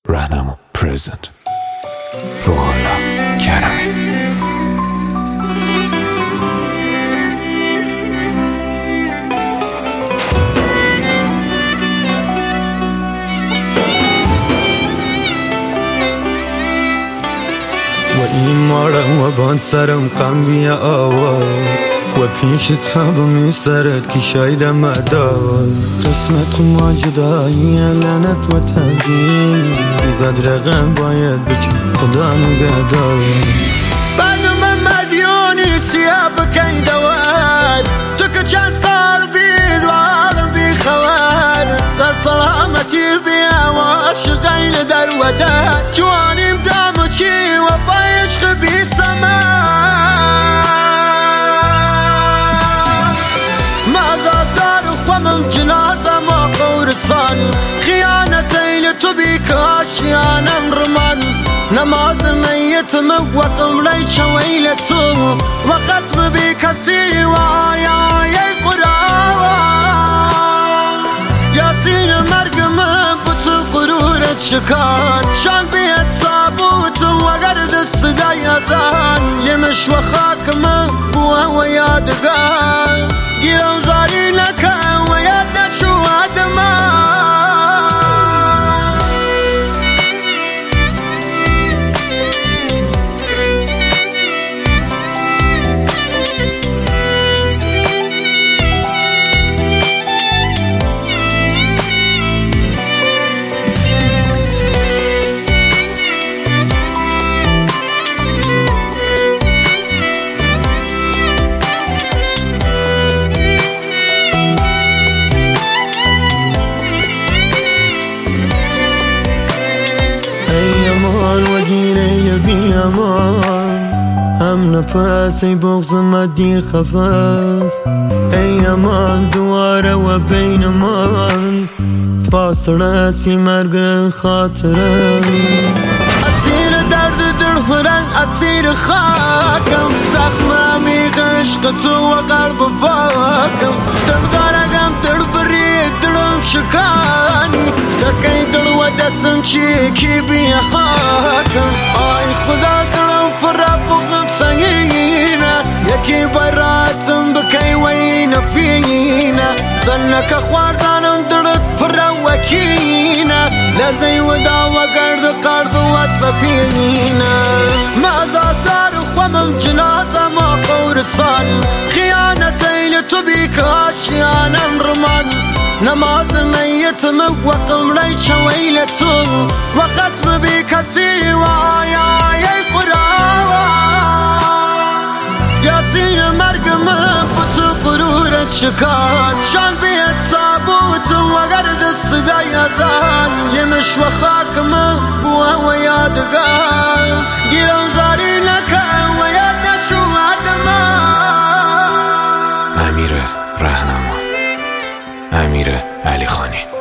راهنما پرزنت روحالله کرمی. و ایمارم و بان سرم قنبی آوار و پیش تابمی سرت که شایدم مدار قسمت ما جدایی لعنت و تغییر بدرقم باید بکن خدا نگهدار من مدیونی سیاه بکی دوار تو که چند سال بید و عالم بی خوار سر سلامتی بی عواش غیل در ودار جوانیم دامو چی و با عشق بی جنازة ما قورسان خيانتي لتبيك آشيانم رمان نماز ميت موقم ليش ويلتو وختم بك سيوا يا قراوة ياسين مرقم بطو قرورة شكان شان بيت صابوت وقرد الصدا يزان يمش وخاك مقوة ويادقان قيلو زاري لك هم نفسی بغض مدی خفاس ای امان دواره و بین من فاصله سی مرگ خاطره اسیر درد دل هرن اسیر خاکم زخممی عشق تو و قلب پاکم دردارگم دل بری دلم شکانی تکی دل و دستم چی کی بی حاکم آی خدا دلم پر بغم سنگینه یکی براتم بکی وینه فینه زنک خواردانم دلت پر وکینه لزی و دا و گرد قلب وصل پینه مازادار خوامم جنازه ما قورسان خیانتی لتبیک آشیانم رمان نماز میت موقم لیچ ویلتو و ختم بی کسی وایای قراوه یاسین مرگ من بطو قرورت شکان شان بیت صابوت و گرد صدا یزان یمش و خاک من بوه و یادگان گیرم زاری لکن و یاد نشو آدمان امیر راهنما، امیر علی خانی.